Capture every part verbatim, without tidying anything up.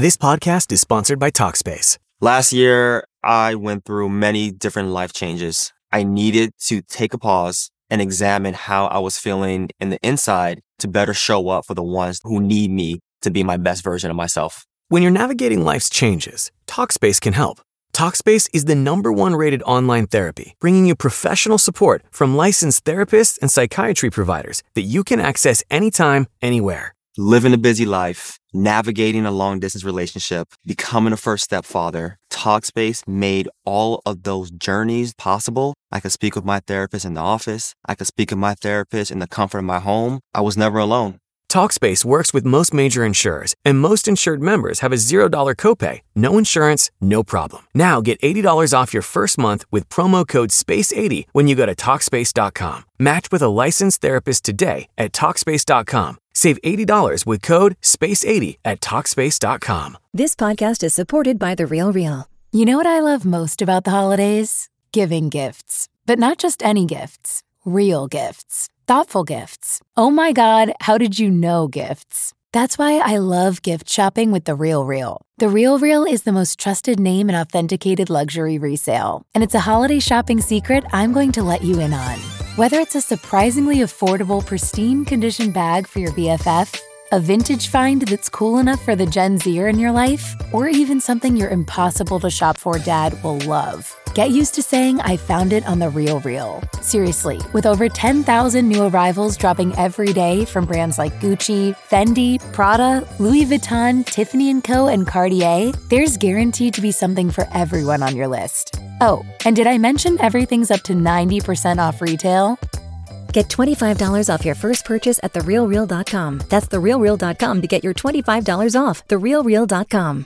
This podcast is sponsored by Talkspace. Last year, I went through many different life changes. I needed to take a pause and examine how I was feeling in the inside to better show up for the ones who need me to be my best version of myself. When you're navigating life's changes, Talkspace can help. Talkspace is the number one rated online therapy, bringing you professional support from licensed therapists and psychiatry providers that you can access anytime, anywhere. Living a busy life, navigating a long-distance relationship, becoming a first-step father, Talkspace made all of those journeys possible. I could speak with my therapist in the office. I could speak with my therapist in the comfort of my home. I was never alone. Talkspace works with most major insurers, and most insured members have a zero dollars copay. No insurance, no problem. Now get eighty dollars off your first month with promo code space eighty when you go to Talkspace dot com. Match with a licensed therapist today at Talkspace dot com. Save eighty dollars with code space eighty at Talkspace dot com. This podcast is supported by The Real Real. You know what I love most about the holidays? Giving gifts. But not just any gifts. Real gifts. Thoughtful gifts. Oh my God, how did you know gifts? That's why I love gift shopping with The Real Real. The Real Real is the most trusted name in authenticated luxury resale. And it's a holiday shopping secret I'm going to let you in on. Whether it's a surprisingly affordable, pristine condition bag for your B F F, a vintage find that's cool enough for the Gen Zer in your life, or even something your impossible to shop for dad will love. Get used to saying I found it on The Real Real. Seriously, with over ten thousand new arrivals dropping every day from brands like Gucci, Fendi, Prada, Louis Vuitton, Tiffany and Co, and Cartier, there's guaranteed to be something for everyone on your list. Oh, and did I mention everything's up to ninety percent off retail? Get twenty-five dollars off your first purchase at the real real dot com. That's the real real dot com to get your twenty-five dollars off. the real real dot com.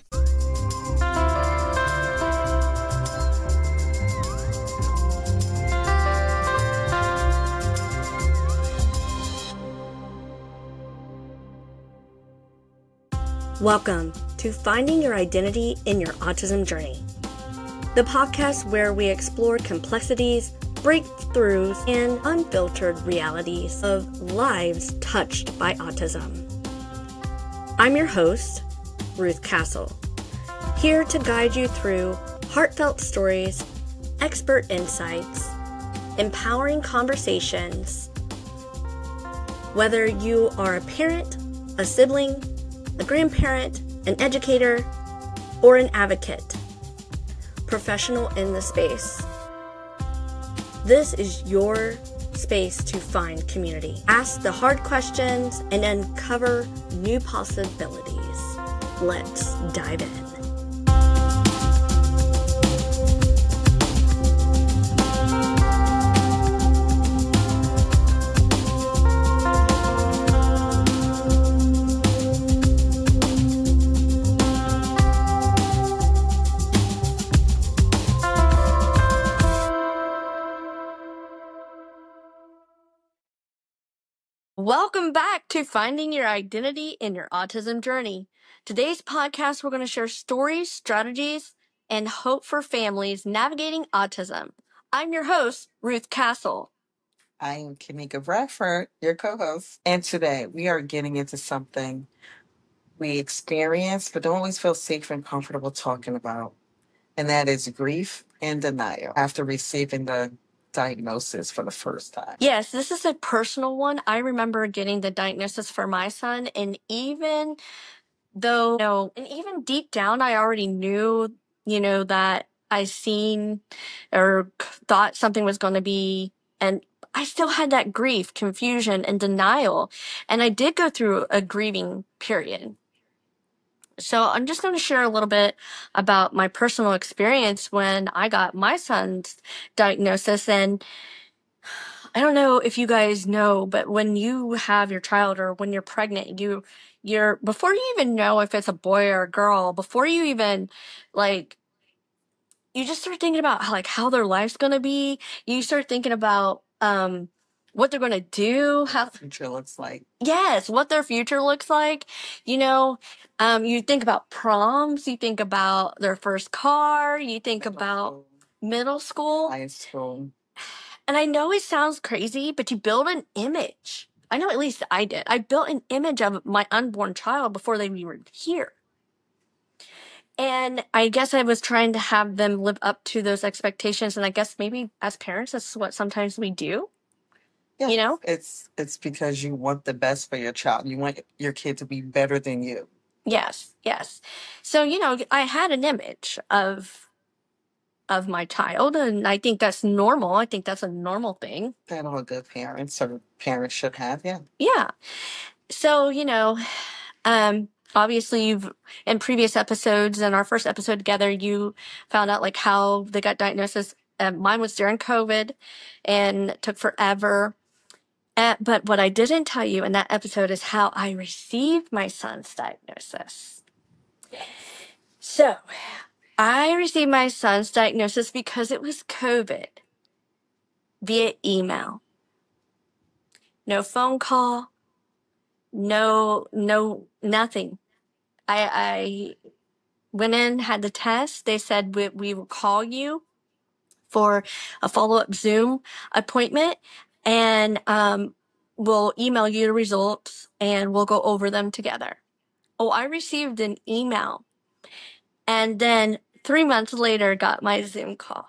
Welcome to Finding Your Identity in Your Autism Journey, the podcast where we explore complexities, breakthroughs, and unfiltered realities of lives touched by autism. I'm your host, Ruth Castle, here to guide you through heartfelt stories, expert insights, empowering conversations. Whether you are a parent, a sibling, a grandparent, an educator, or an advocate, professional in the space, this is your space to find community. Ask the hard questions and uncover new possibilities. Let's dive in. Welcome back to Finding Your Identity in Your Autism Journey. Today's podcast, we're going to share stories, strategies, and hope for families navigating autism. I'm your host, Ruth Castle. I am Kanika Bradford, your co-host. And today we are getting into something we experience but don't always feel safe and comfortable talking about. And that is grief and denial after receiving the diagnosis for the first time. Yes, this is a personal one. I remember getting the diagnosis for my son, and even though, you know, and even deep down, I already knew, you know, that I seen or thought something was going to be, and I still had that grief, confusion, and denial. And I did go through a grieving period. So I'm just going to share a little bit about my personal experience when I got my son's diagnosis. And I don't know if you guys know, but when you have your child or when you're pregnant, you, you're, before you even know if it's a boy or a girl, before you even, like, you just start thinking about how, like, how their life's going to be. You start thinking about, um, what they're going to do, how future looks like. Yes, what their future looks like. You know, um, you think about proms, you think about their first car, you think Middle about school, middle school. high school. And I know it sounds crazy, but you build an image. I know at least I did. I built an image of my unborn child before they were here. And I guess I was trying to have them live up to those expectations. And I guess maybe as parents, that's what sometimes we do, Yeah, you know? it's it's because you want the best for your child. You want your kid to be better than you. Yes, yes. So, you know, I had an image of of my child, and I think that's normal. I think that's a normal thing. That all good parents or parents should have. Yeah. Yeah. So, you know, um, obviously you've in previous episodes and our first episode together, you found out like how they got diagnosis. Um, mine was during COVID and it took forever. Uh, but what I didn't tell you in that episode is how I received my son's diagnosis. So, I received my son's diagnosis because it was COVID via email. No phone call, no, no, nothing. I, I went in, had the test. They said we, we will call you for a follow-up Zoom appointment, and um, we'll email you the results and we'll go over them together. Oh, I received an email, and then three months later got my Zoom call.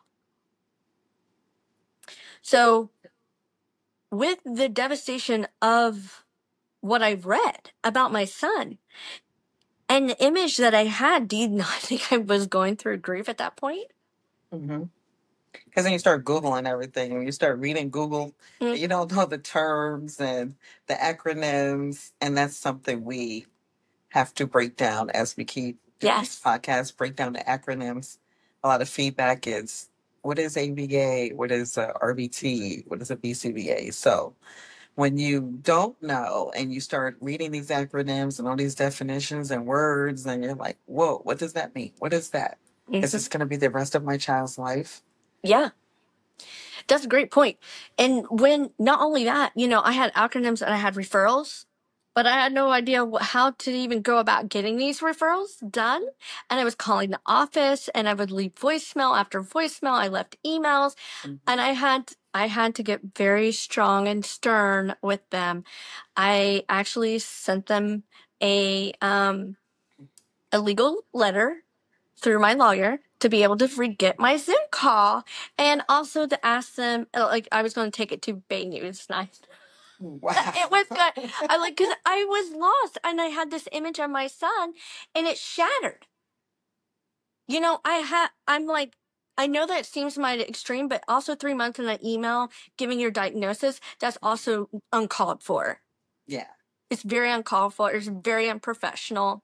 So with the devastation of what I've read about my son and the image that I had, do you not think I was going through grief at that point? Mm-hmm. Because then you start Googling everything and you start reading Google, Mm. and you don't know the terms and the acronyms. And that's something we have to break down as we keep doing Yes. these podcasts, break down the acronyms. A lot of feedback is what is A B A? What is a R B T? What is a B C B A? So when you don't know and you start reading these acronyms and all these definitions and words, and you're like, whoa, what does that mean? What is that? Mhm. Is this going to be the rest of my child's life? Yeah. That's a great point. And when, not only that, you know, I had acronyms and I had referrals, but I had no idea wh- how to even go about getting these referrals done. And I was calling the office and I would leave voicemail after voicemail. I left emails Mhm. and I had, I had to get very strong and stern with them. I actually sent them a, um, a legal letter through my lawyer to be able to re- get my Zoom call, and also to ask them, uh, like, I was going to take it to Bay News. And I, Wow. it was good. I like, cause I was lost and I had this image of my son and it shattered. You know, I had, I'm like, I know that seems mighty extreme, but also three months in an email giving your diagnosis, that's also uncalled for. Yeah. It's very uncalled for. It's very unprofessional.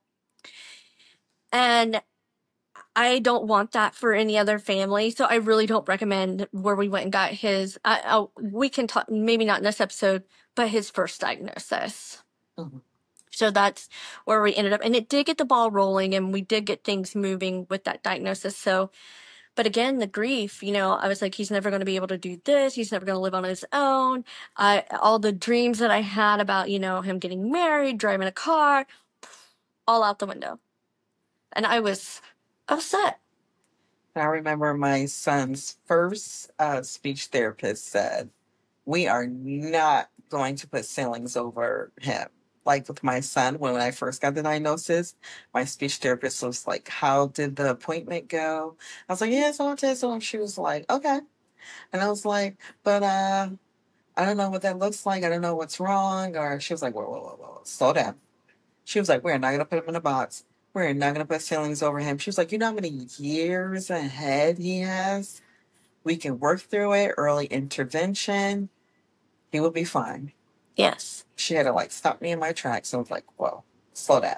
And I don't want that for any other family, so I really don't recommend where we went and got his. I, I, we can talk, maybe not in this episode, but his first diagnosis. Mhm. So that's where we ended up, and it did get the ball rolling, and we did get things moving with that diagnosis. So, but again, the grief, you know, I was like, he's never going to be able to do this. He's never going to live on his own. I all the dreams that I had about, you know, him getting married, driving a car, all out the window, and I was upset. I remember my son's first uh, speech therapist said, we are not going to put ceilings over him. Like with my son, when I first got the diagnosis, my speech therapist was like, how did the appointment go? I was like, yeah, it's on autism. She was like, okay. And I was like, but uh, I don't know what that looks like. I don't know what's wrong. Or she was like, whoa, whoa, whoa, whoa, slow down. She was like, we're not going to put him in a box. We're not going to put ceilings over him. She was like, you know how many years ahead he has? We can work through it, early intervention. He will be fine. Yes. She had to like stop me in my tracks and was like, whoa, slow down.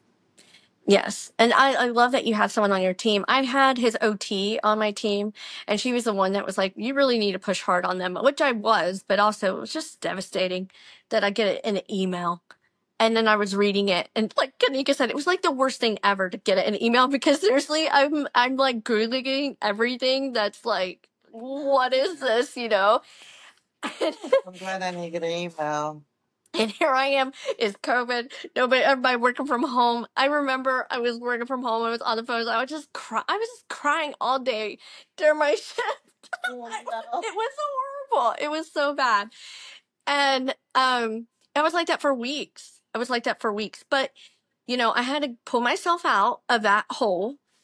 Yes. And I, I love that you have someone on your team. I had his O T on my team, and she was the one that was like, you really need to push hard on them, which I was, but also it was just devastating that I get it in an email. And then I was reading it, and like Kanika said, it was like the worst thing ever to get it in an email, because seriously, I'm I'm like Googling everything that's like, what is this, you know? I'm glad I didn't get an email. And here I am, it's COVID, nobody, everybody working from home. I remember I was working from home, I was on the phone, I was just cry, I was just crying all day during my shift. Oh, no. It was horrible. It was so bad. And um, I was like that for weeks. I was like that for weeks. But, you know, I had to pull myself out of that hole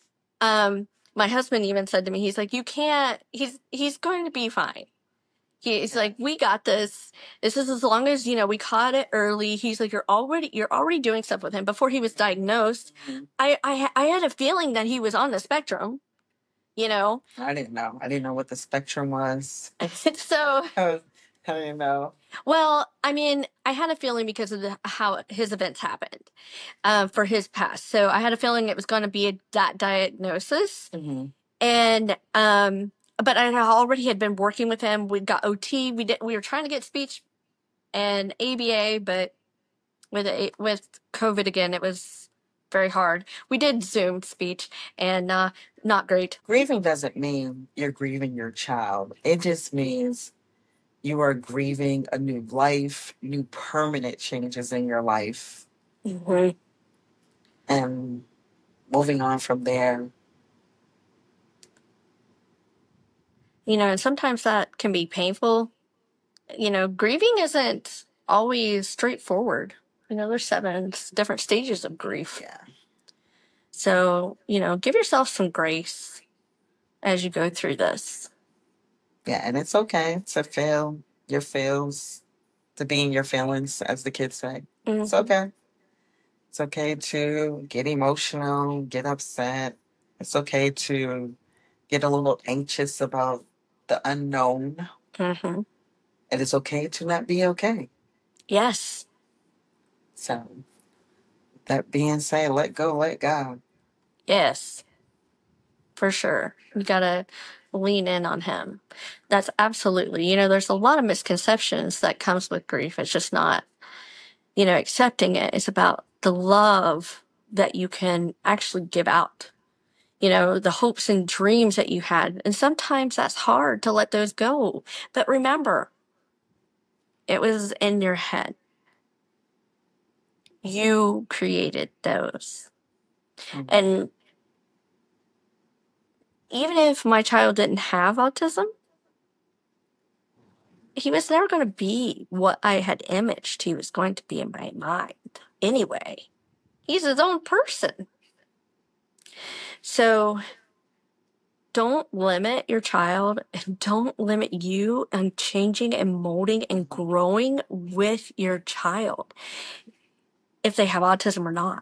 Um, my husband even said to me, he's like, you can't, he's, he's going to be fine. He's like, we got this. This is as long as, you know, we caught it early. He's like, you're already, you're already doing stuff with him. Before he was diagnosed, Mhm. I, I, I had a feeling that he was on the spectrum, you know? I didn't know. I didn't know what the spectrum was. So, I, was, I didn't know. well, I mean, I had a feeling because of the, how his events happened, uh, for his past. So I had a feeling it was going to be a, that diagnosis. Mm-hmm. And, um, but I already had been working with him. We got O T. We did, we were trying to get speech and A B A, but with a, with COVID again, it was very hard. We did Zoom speech, and uh, not great. Grieving doesn't mean you're grieving your child. It just means you are grieving a new life, new permanent changes in your life, Mm-hmm. and moving on from there. You know, and sometimes that can be painful. You know, grieving isn't always straightforward. You know, there's seven different stages of grief. Yeah. So, you know, give yourself some grace as you go through this. Yeah, and it's okay to feel your feels, to be in your feelings, as the kids say. Mm-hmm. It's okay. It's okay to get emotional, get upset. It's okay to get a little anxious about the unknown. Mm-hmm. And it's okay to not be okay. Yes. So, that being said, let go, let God. Yes. For sure. You gotta lean in on him. That's absolutely, you know, there's a lot of misconceptions that comes with grief. It's just not, you know, accepting it. It's about the love that you can actually give out. You know, the hopes and dreams that you had. And sometimes that's hard to let those go. But remember, it was in your head. You created those. Mhm. And even if my child didn't have autism, he was never going to be what I had imaged he was going to be in my mind. Anyway, he's his own person. So don't limit your child and don't limit you on changing and molding and growing with your child if they have autism or not.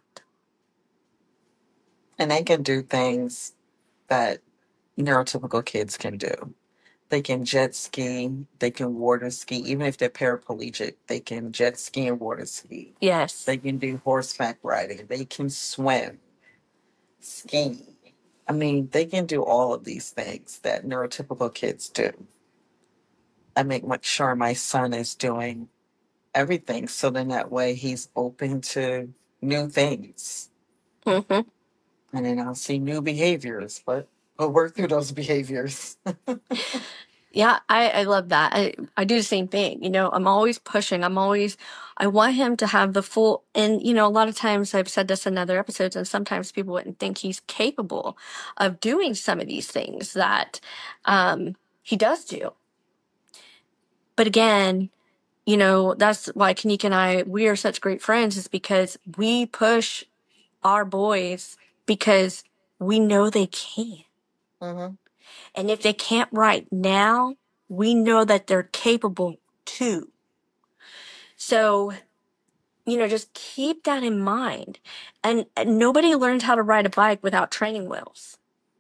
And they can do things that neurotypical kids can do. They can jet ski, they can water ski, even if they're paraplegic, they can jet ski and water ski. Yes. They can do horseback riding, they can swim, ski. I mean, they can do all of these things that neurotypical kids do. I make much sure my son is doing everything so then that way he's open to new things. Mm-hmm. And then I'll see new behaviors, but we'll work through those behaviors. Yeah, I, I love that. I, I do the same thing. You know, I'm always pushing. I'm always, I want him to have the full, and, you know, a lot of times I've said this in other episodes, and sometimes people wouldn't think he's capable of doing some of these things that um, he does do. But again, you know, that's why Kanika and I, we are such great friends, is because we push our boys because we know they can. Mm-hmm. And if they can't right now, we know that they're capable too. So, you know, just keep that in mind. And, and nobody learns how to ride a bike without training wheels.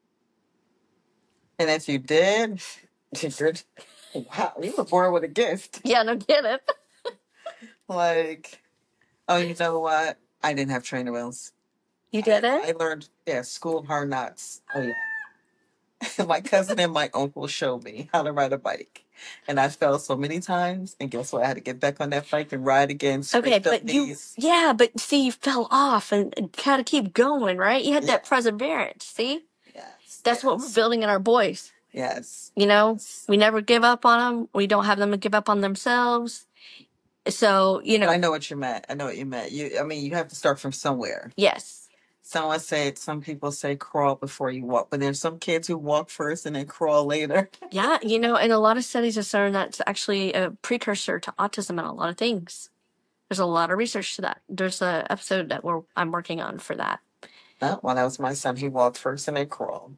And if you did, you're, wow, you were born with a gift. Yeah, no, get it. Like, oh, you know what? I didn't have training wheels. You did I, I it? learned, yeah, school hard knocks. Oh, yeah. My cousin and my uncle showed me how to ride a bike. And I fell so many times. And guess what? I had to get back on that bike and ride again. Okay, scraped up but you, knees. yeah, but see, you fell off and, and got to keep going, right? You had Yeah. that perseverance, see? Yes. That's what we're yes, building in our boys. Yes. You know, we never give up on them. We don't have them give up on themselves. So, you know, I know what you meant. I know what you meant. You, I mean, you have to start from somewhere. yes. Someone said, some people say crawl before you walk, but there's some kids who walk first and then crawl later. Yeah, you know, and a lot of studies have shown that's actually a precursor to autism and a lot of things. There's a lot of research to that. There's a episode that we're I'm working on for that. Uh, when that was my son, he walked first and then crawled.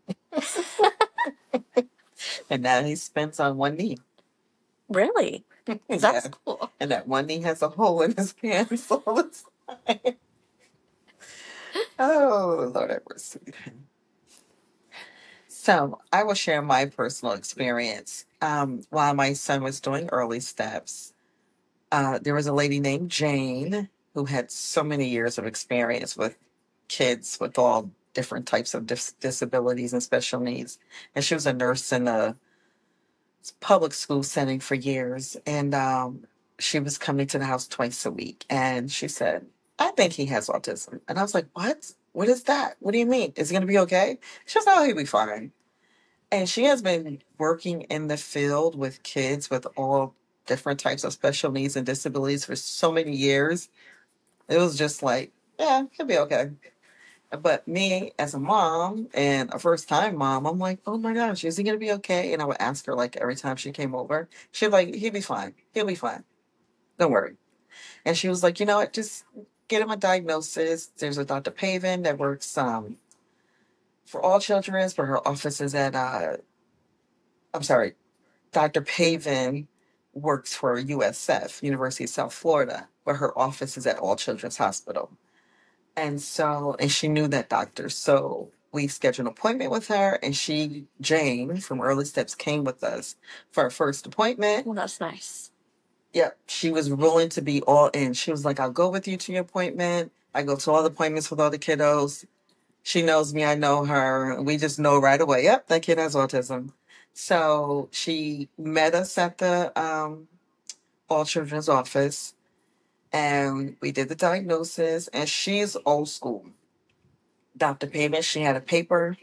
And now he spins on one knee. Really? Yeah. That's cool. And that one knee has a hole in his pants all the time. Oh, Lord have mercy. So I will share my personal experience. Um, while my son was doing early steps, uh, there was a lady named Jane who had so many years of experience with kids with all different types of dis- disabilities and special needs. And she was a nurse in a public school setting for years. And um, she was coming to the house twice a week. And she said, I think he has autism. And I was like, what? What is that? What do you mean? Is he going to be okay? She was like, oh, he'll be fine. And she has been working in the field with kids with all different types of special needs and disabilities for so many years. It was just like, yeah, he'll be okay. But me as a mom and a first time mom, I'm like, oh my gosh, is he going to be okay? And I would ask her like every time she came over, she'd be like, he'll be fine. He'll be fine. Don't worry. And she was like, you know what? Just get him a diagnosis. There's a Doctor Paven that works um, for all children, but her office is at, uh, I'm sorry, Doctor Paven works for U S F, University of South Florida, but her office is at All Children's Hospital. And so, and she knew that doctor. So we scheduled an appointment with her, and she, Jane from Early Steps, came with us for our first appointment. Well, that's nice. Yep. She was willing to be all in. She was like, I'll go with you to your appointment. I go to all the appointments with all the kiddos. She knows me. I know her. We just know right away. Yep, that kid has autism. So she met us at the um, All Children's office, and we did the diagnosis. And she's old school. Doctor Payment, she had a paper,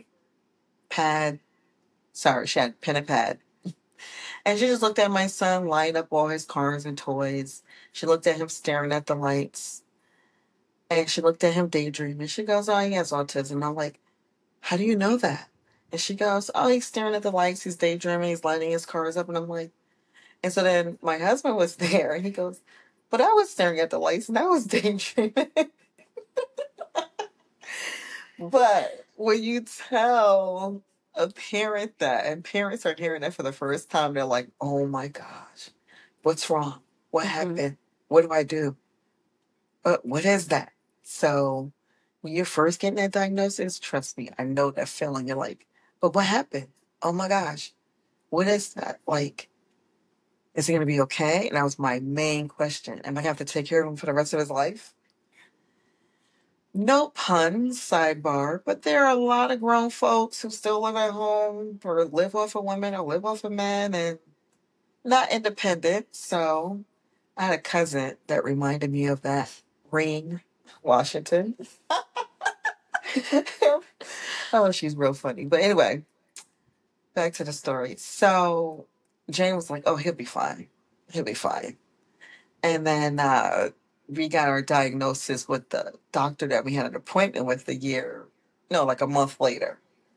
pad. Sorry, she had pen and pad. And she just looked at my son line up all his cars and toys. She looked at him staring at the lights. And she looked at him daydreaming. She goes, oh, he has autism. I'm like, how do you know that? And she goes, oh, he's staring at the lights. He's daydreaming. He's lighting his cars up. And I'm like, and so then my husband was there. And he goes, but I was staring at the lights and I was daydreaming. But when you tell a parent that, and parents are hearing that for the first time, they're like, oh my gosh, what's wrong? What Mhm. happened? What do I do? But what is that? So when you're first getting that diagnosis, trust me, I know that feeling. You're like, but what happened? Oh my gosh, what is that? Like, is he going to be okay? And that was my main question. Am I going to have to take care of him for the rest of his life? No puns, sidebar, but there are a lot of grown folks who still live at home or live off of women or live off of men and not independent. So I had a cousin that reminded me of that. Ring, Washington. Oh, she's real funny. But anyway, back to the story. So Jane was like, oh, he'll be fine. He'll be fine. And then uh, we got our diagnosis with the doctor that we had an appointment with a year, no, like a month later.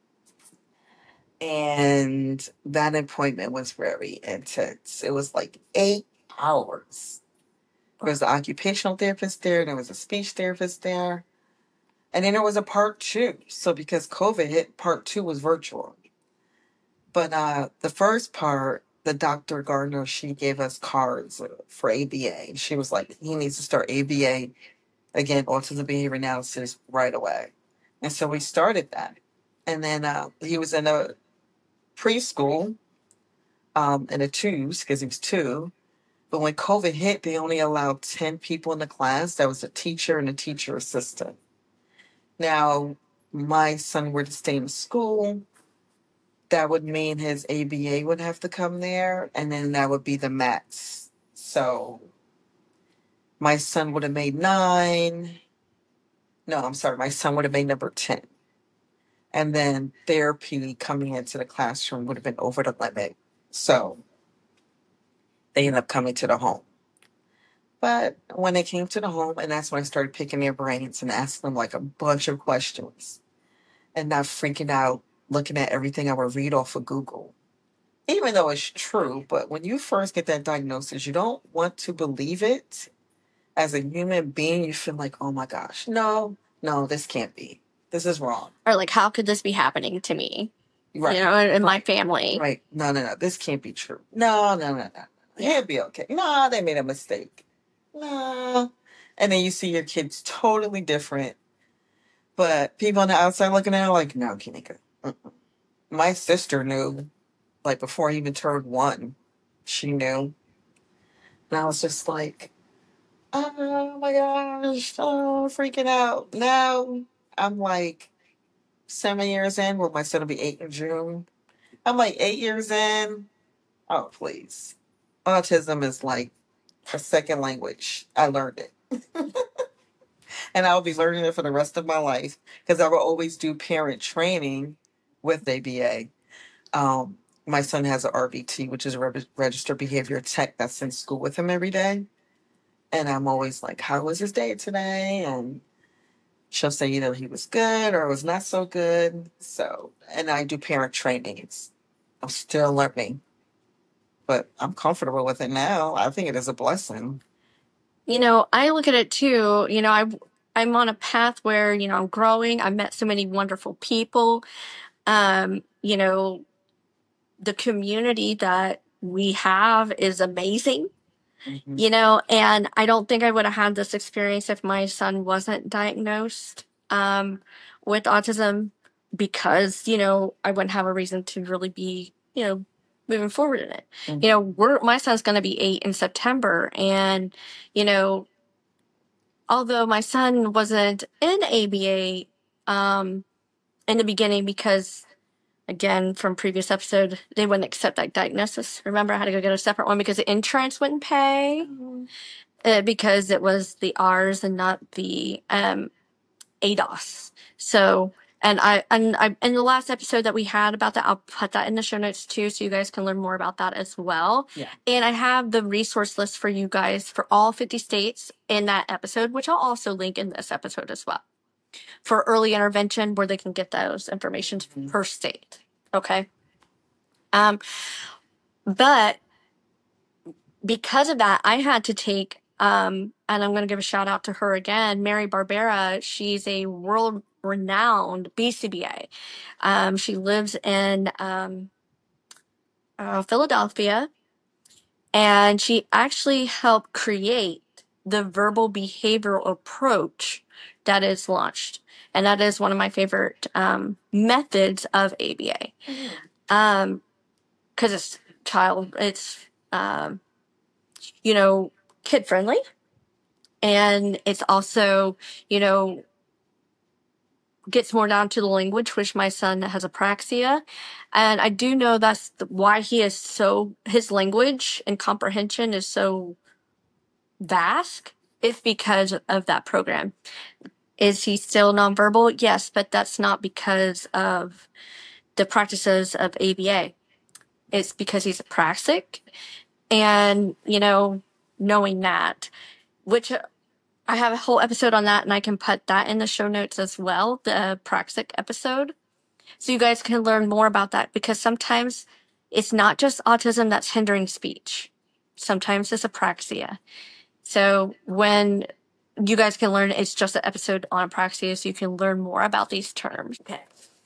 And that appointment was very intense. It was like eight hours. There was an occupational therapist there, there was a speech therapist there. And then there was a part two. So because COVID hit, part two was virtual. But uh, the first part, the Doctor Gardner, she gave us cards for A B A. She was like, he needs to start A B A, again, autism behavior analysis, right away. And so we started that. And then uh, he was in a preschool um, in a twos, because he was two. But when COVID hit, they only allowed ten people in the class. That was a teacher and a teacher assistant. Now, my son were to stay in school, that would mean his A B A would have to come there, and then that would be the max. So my son would have made nine. No, I'm sorry, my son would have made number ten. And then therapy coming into the classroom would have been over the limit. So they ended up coming to the home. But when they came to the home, and that's when I started picking their brains and asking them like a bunch of questions and not freaking out, looking at everything I would read off of Google. Even though it's true, but when you first get that diagnosis, you don't want to believe it. As a human being, you feel like, oh my gosh, no, no, this can't be. this is wrong. Or like, how could this be happening to me? Right. You know, in, in my family. Right. No, no, no. This can't be true. No, no, no, no. It'll be okay. No, they made a mistake. No. And then you see your kids totally different. But people on the outside looking at it like, no, Kanika. Mm-mm. My sister knew, like, before he even turned one. She knew. And I was just like, oh my gosh, oh, freaking out. Now I'm like seven years in. Well, my son will be eight in June. I'm like eight years in. Oh, please. Autism is like a second language. I learned it. And I'll be learning it for the rest of my life because I will always do parent training with A B A. Um, my son has a R B T, which is a re- registered behavior tech that's in school with him every day. And I'm always like, how was his day today? And she'll say either he was good or it was not so good. So, and I do parent trainings. I'm still learning, but I'm comfortable with it now. I think it is a blessing. You know, I look at it too. You know, I, I'm on a path where, you know, I'm growing. I've met so many wonderful people. Um, you know, the community that we have is amazing. Mm-hmm. You know, and I don't think I would have had this experience if my son wasn't diagnosed um, with autism because, you know, I wouldn't have a reason to really be, you know, moving forward in it. Mm-hmm. You know, we're, my son's going to be eight in September. And, you know, although my son wasn't in A B A um, in the beginning because, again, from previous episode, they wouldn't accept that diagnosis. Remember, I had to go get a separate one because the insurance wouldn't pay mm-hmm. uh, because it was the R's and not the um, A D O S. So, and I and I in the last episode that we had about that, I'll put that in the show notes too, so you guys can learn more about that as well. Yeah. And I have the resource list for you guys for all fifty states in that episode, which I'll also link in this episode as well, for early intervention where they can get those information mm-hmm. per state. Okay. Um, but because of that, I had to take, um, and I'm going to give a shout out to her again, Mary Barbera. She's a world renowned B C B A. Um, she lives in um, uh, Philadelphia, and she actually helped create the verbal behavioral approach that is launched. And that is one of my favorite um, methods of A B A. Mm-hmm. Um, cause it's child, it's, um, you know, kid friendly. And it's also, you know, gets more down to the language, which my son has apraxia. And I do know that's why he is so, his language and comprehension is so vast. It's because of that program. Is he still nonverbal? Yes, but that's not because of the practices of A B A. It's because he's apraxic. And, you know, knowing that, which I have a whole episode on that, and I can put that in the show notes as well, the apraxic episode. So you guys can learn more about that, because sometimes it's not just autism that's hindering speech. Sometimes it's apraxia. So when you guys can learn, it's just an episode on apraxia, so you can learn more about these terms. Okay.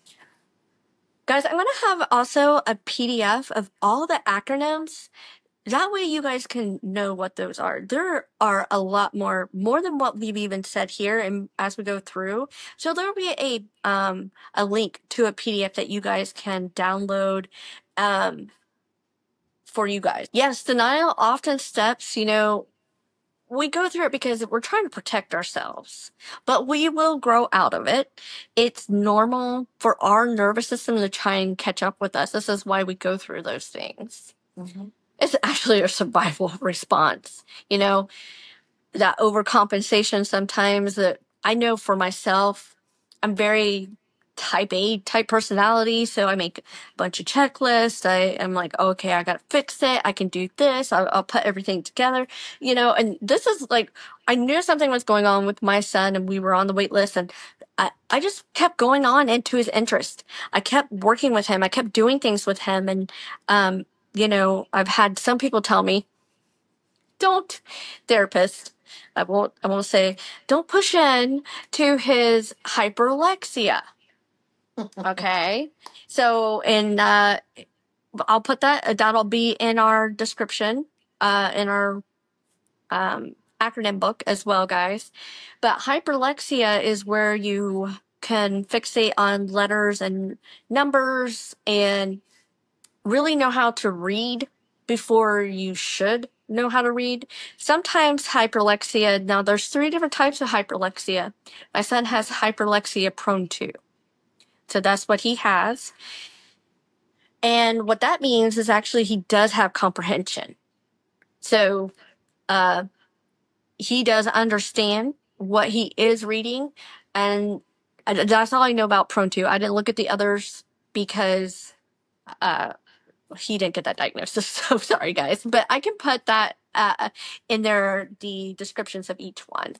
Guys, I'm going to have also a P D F of all the acronyms. That way you guys can know what those are. There are a lot more, more than what we've even said here and as we go through. So there will be a um, a link to a P D F that you guys can download um, for you guys. Yes, denial often steps, you know, we go through it because we're trying to protect ourselves, but we will grow out of it. It's normal for our nervous system to try and catch up with us. This is why we go through those things. Mm-hmm. It's actually a survival response, you know, that overcompensation sometimes. That I know for myself, I'm very type A type personality. So I make a bunch of checklists. I am like, okay, I got to fix it. I can do this. I'll, I'll put everything together, you know, and this is like, I knew something was going on with my son and we were on the wait list, and I, I just kept going on into his interest. I kept working with him. I kept doing things with him. And, um, you know, I've had some people tell me, don't, therapist, I won't. I won't say. Don't push in to his hyperlexia. Okay. So, in uh, I'll put that. That'll be in our description. Uh, in our um, acronym book as well, guys. But hyperlexia is where you can fixate on letters and numbers and really know how to read before you should know how to read. Sometimes hyperlexia, now there's three different types of hyperlexia. My son has hyperlexia prone two. So that's what he has. And what that means is actually he does have comprehension. So uh, he does understand what he is reading. And that's all I know about prone two. I didn't look at the others because uh, he didn't get that diagnosis. So sorry, guys. But I can put that uh, in there, the descriptions of each one.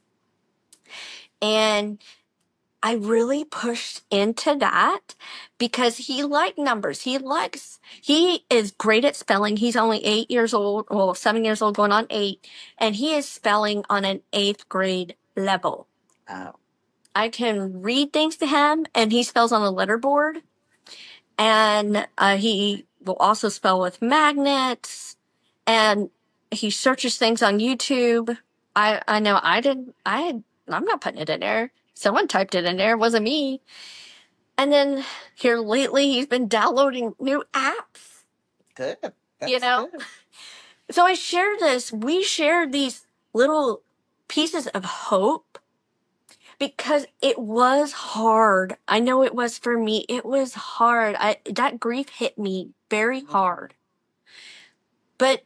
And I really pushed into that because he liked numbers. He likes, he is great at spelling. He's only eight years old, well, seven years old, going on eight, and he is spelling on an eighth grade level. Oh. I can read things to him, and he spells on a letterboard, and uh, he will also spell with magnets, and he searches things on YouTube. I, I know I didn't, I, I'm not putting it in there. Someone typed it in there. It wasn't me. And then here lately, he's been downloading new apps. Good. That's you know? good. So I share this. We share these little pieces of hope because it was hard. I know it was for me. It was hard. I, that grief hit me very hard. But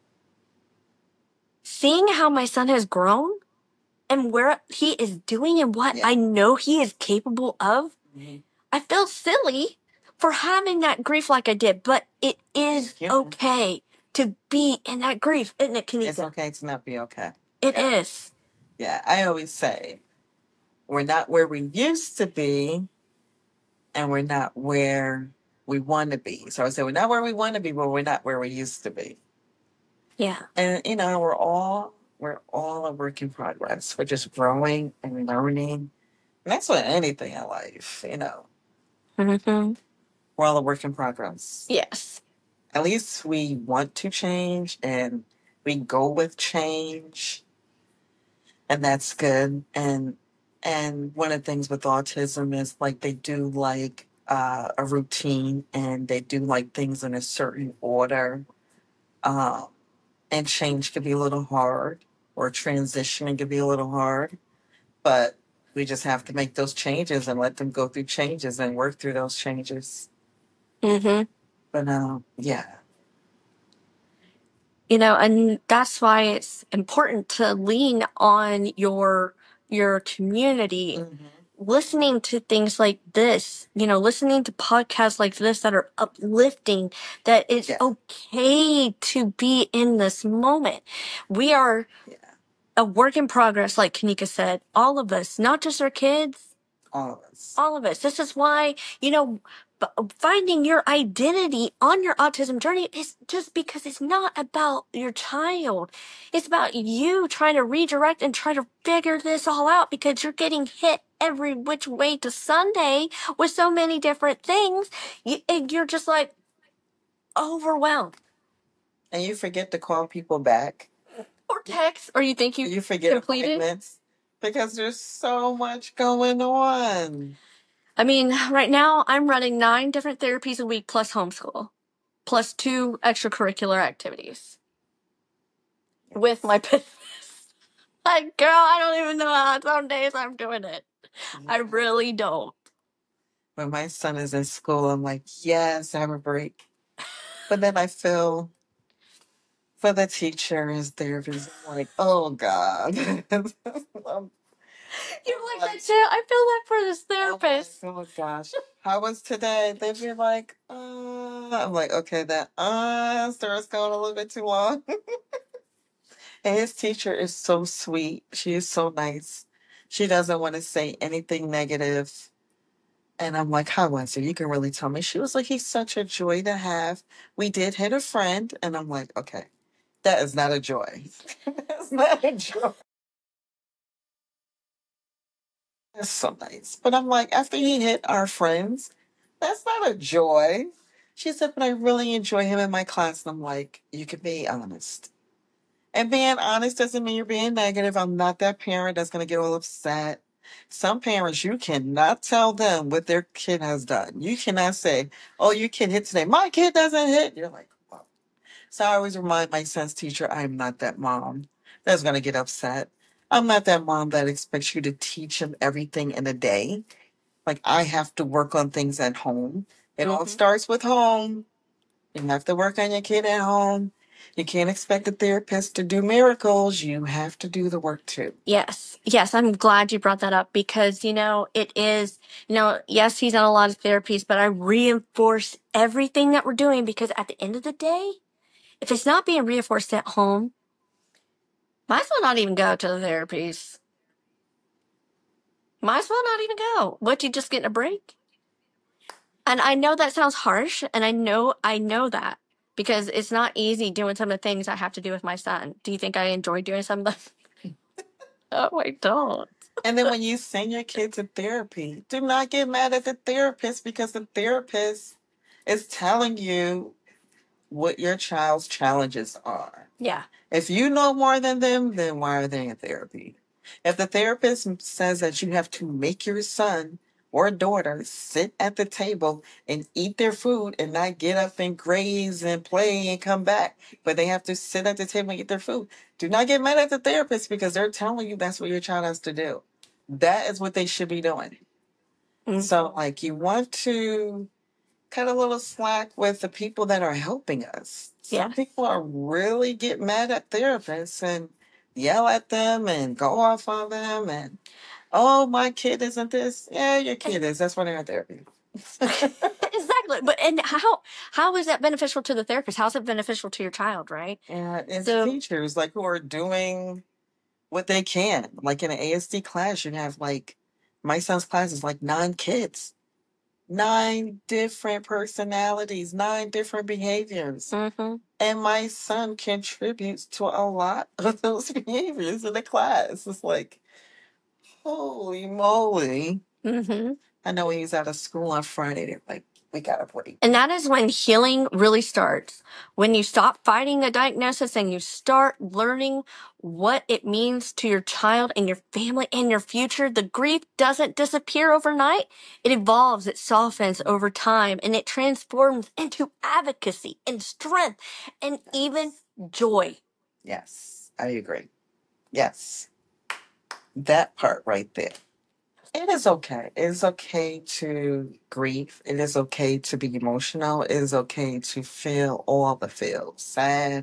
seeing how my son has grown and where he is doing and what Yeah. I know he is capable of, Mm-hmm. I feel silly for having that grief like I did, but it is Yeah. okay to be in that grief, isn't it, Kanika? It's okay to not be okay. It is. Yeah, I always say we're not where we used to be, and we're not where we want to be. So I say we're not where we want to be, but we're not where we used to be. Yeah. And you know, we're all we're all a work in progress. We're just growing and learning. And that's with anything in life, you know. Mm-hmm. We're all a work in progress. Yes. At least we want to change and we go with change. And that's good. And and one of the things with autism is like they do like uh, a routine and they do like things in a certain order. Um, and change can be a little hard, or transitioning can be a little hard. But we just have to make those changes and let them go through changes and work through those changes. Mm-hmm. But um, yeah. You know, and that's why it's important to lean on your your community, Mm-hmm. listening to things like this, you know, listening to podcasts like this that are uplifting, that it's Yeah. okay to be in this moment. We are Yeah. a work in progress, like Kanika said, all of us, not just our kids, All of us. all of us. This is why, you know, b- finding your identity on your autism journey is just because it's not about your child. It's about you trying to redirect and try to figure this all out because you're getting hit every which way to Sunday with so many different things. You, and you're just like overwhelmed. And you forget to call people back. Or text, or you think you, You forget completed. appointments because there's so much going on. I mean, right now I'm running nine different therapies a week plus homeschool, plus two extracurricular activities with my business. Like, girl, I don't even know how some days I'm doing it. I really don't. When my son is in school, I'm like, yes, have a break. But then I feel for the teacher, his therapist, I'm like, oh God. I'm You're like that too. I feel like for this therapist. Oh, my, oh gosh. How was today? They'd be like, uh, I'm like, okay, that uh starts going a little bit too long. And his teacher is so sweet. She is so nice. She doesn't want to say anything negative. And I'm like, how was it? You can really tell me. She was like, he's such a joy to have. We did hit a friend. And I'm like, okay, that is not a joy. That's not a joy. That's so nice. But I'm like, after he hit our friends, that's not a joy. She said, but I really enjoy him in my class. And I'm like, you can be honest. And being honest doesn't mean you're being negative. I'm not that parent that's going to get all upset. Some parents, you cannot tell them what their kid has done. You cannot say, oh, your kid hit today. My kid doesn't hit. You're like, wow. So I always remind my son's teacher, I'm not that mom that's going to get upset. I'm not that mom that expects you to teach him everything in a day. Like, I have to work on things at home. It all Mhm. starts with home. You have to work on your kid at home. You can't expect a therapist to do miracles. You have to do the work too. Yes. Yes. I'm glad you brought that up because, you know, it is, you know, yes, he's on a lot of therapies, but I reinforce everything that we're doing because at the end of the day, if it's not being reinforced at home, might as well not even go to the therapies. Might as well not even go. What, you just getting a break? And I know that sounds harsh, and I know I know that because it's not easy doing some of the things I have to do with my son. Do you think I enjoy doing some of them? Oh, I don't. And then when you send your kid to therapy, do not get mad at the therapist because the therapist is telling you what your child's challenges are. Yeah. If you know more than them, then why are they in therapy? If the therapist says that you have to make your son or daughter sit at the table and eat their food and not get up and graze and play and come back, but they have to sit at the table and eat their food, do not get mad at the therapist because they're telling you that's what your child has to do. That is what they should be doing. Mhm. So, like, you want to cut a little slack with the people that are helping us. Some Yeah. people are really get mad at therapists and yell at them and go off on them and, oh, my kid isn't this. Yeah, your kid is. That's why they're in therapy. Exactly. But and how how is that beneficial to the therapist? How's it beneficial to your child, right? And it's So teachers like who are doing what they can. Like in an A S D class, you have like my son's class is like nine kids, nine different personalities, nine different behaviors. hmm And my son contributes to a lot of those behaviors in the class. It's like, holy moly. hmm I know when he's out of school on Friday, they're like, we got a break. And that is when healing really starts. When you stop fighting a diagnosis and you start learning what it means to your child and your family and your future, the grief doesn't disappear overnight. It evolves, it softens over time, and it transforms into advocacy and strength and even joy. Yes, I agree. Yes, that part right there. It is okay. It is okay to grieve. It is okay to be emotional. It is okay to feel all the feels sad,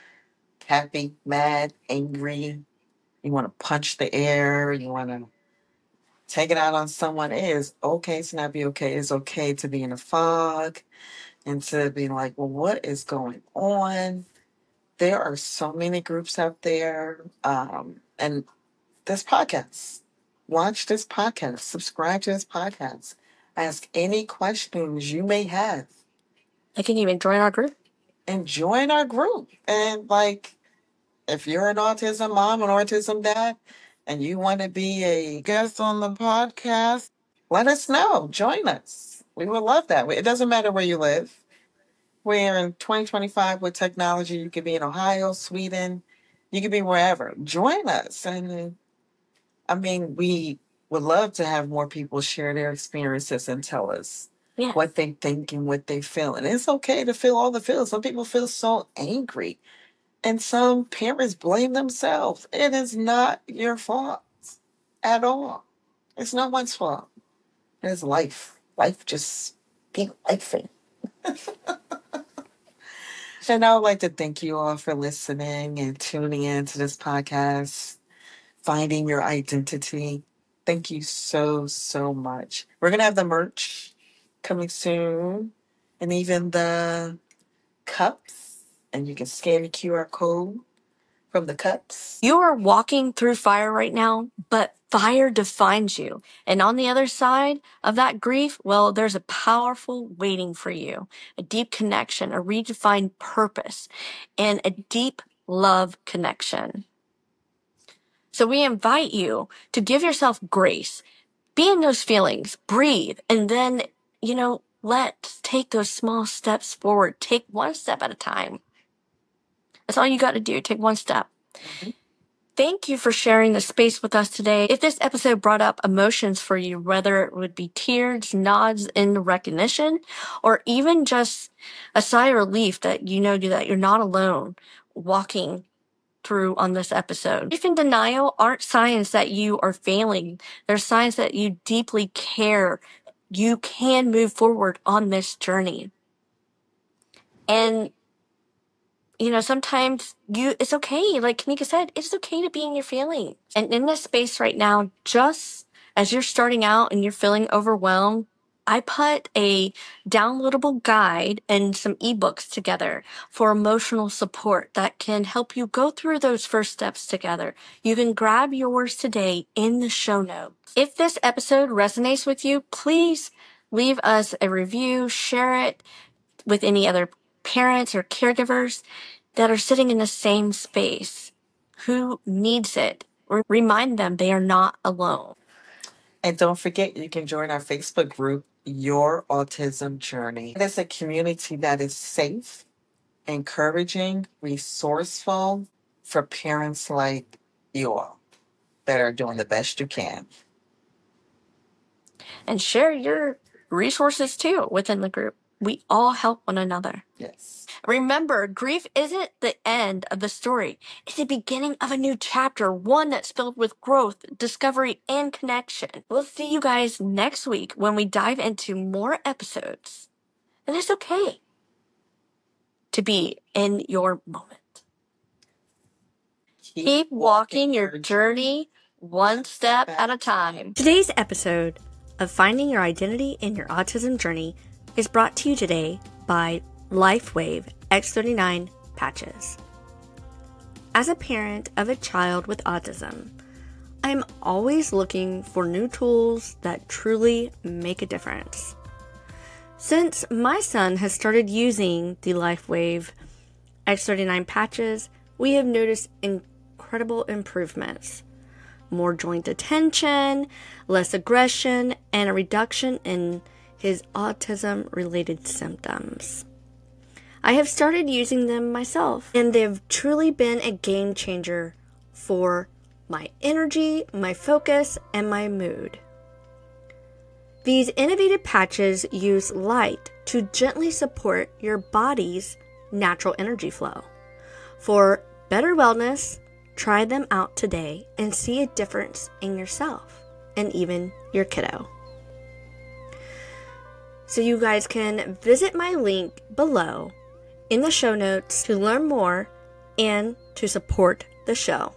happy, mad, angry. You want to punch the air. You want to take it out on someone. It is okay to not be okay. It's okay to be in a fog and to be like, well, what is going on? There are so many groups out there. Um, and this podcast, watch this podcast, subscribe to this podcast, ask any questions you may have, I can even join our group. and join our group. And like, if you're an autism mom, an autism dad, and you want to be a guest on the podcast, let us know. Join us. We would love that. It doesn't matter where you live. We're in twenty twenty-five with technology. You could be in Ohio, Sweden. You could be wherever. Join us. And I mean, we would love to have more people share their experiences and tell us Yeah. what they think and what they feel. And it's okay to feel all the feels. Some people feel so angry. And some parents blame themselves. It is not your fault at all. It's no one's fault. It's life. Life just be lifing. And I would like to thank you all for listening and tuning in to this podcast, Finding Your Identity. Thank you so, so much. We're going to have the merch coming soon and even the cups. And you can scan the Q R code from the cups. You are walking through fire right now, but fire defines you. And on the other side of that grief, well, there's a powerful waiting for you, a deep connection, a redefined purpose, and a deep love connection. So we invite you to give yourself grace. Be in those feelings, breathe, and then, you know, let's take those small steps forward. Take one step at a time. That's all you got to do. Take one step. Mm-hmm. Thank you for sharing the space with us today. If this episode brought up emotions for you, whether it would be tears, nods in recognition, or even just a sigh of relief that you know that you're not alone walking through on this episode. Grief and denial aren't signs that you are failing. They're signs that you deeply care. You can move forward on this journey. And you know, sometimes you, it's okay. Like Kanika said, it's okay to be in your feelings. And in this space right now, just as you're starting out and you're feeling overwhelmed, I put a downloadable guide and some ebooks together for emotional support that can help you go through those first steps together. You can grab yours today in the show notes. If this episode resonates with you, please leave us a review, share it with any other parents or caregivers that are sitting in the same space who needs it. Remind them they are not alone. And don't forget, you can join our Facebook group, Your Autism Journey. It is a community that is safe, encouraging, resourceful for parents like you all that are doing the best you can. And share your resources too within the group. We all help one another. Yes. Remember, grief isn't the end of the story. It's the beginning of a new chapter, one that's filled with growth, discovery, and connection. We'll see you guys next week when we dive into more episodes. And it's okay to be in your moment. Keep, Keep walking your journey one step at a time. Today's episode of Finding Your Identity in Your Autism Journey is brought to you today by LifeWave X thirty-nine patches. As a parent of a child with autism, I am always looking for new tools that truly make a difference. Since my son has started using the LifeWave X thirty-nine patches, we have noticed incredible improvements. More joint attention, less aggression, and a reduction in his autism-related symptoms. I have started using them myself, and they've truly been a game changer for my energy, my focus, and my mood. These innovative patches use light to gently support your body's natural energy flow. For better wellness, try them out today and see a difference in yourself and even your kiddo. So you guys can visit my link below in the show notes to learn more and to support the show.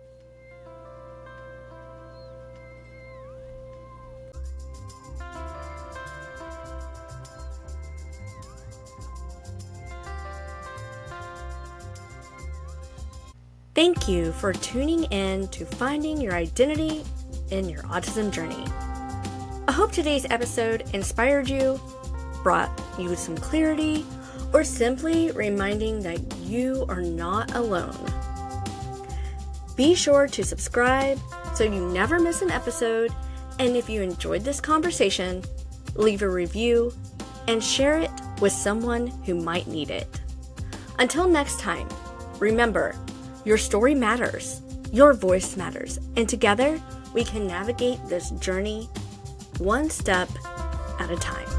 Thank you for tuning in to Finding Your Identity in Your Autism Journey. I hope today's episode inspired you, brought you some clarity, or simply reminding that you are not alone. Be sure to subscribe so you never miss an episode, and if you enjoyed this conversation, leave a review and share it with someone who might need it. Until next time, remember, your story matters, your voice matters, and together we can navigate this journey one step at a time.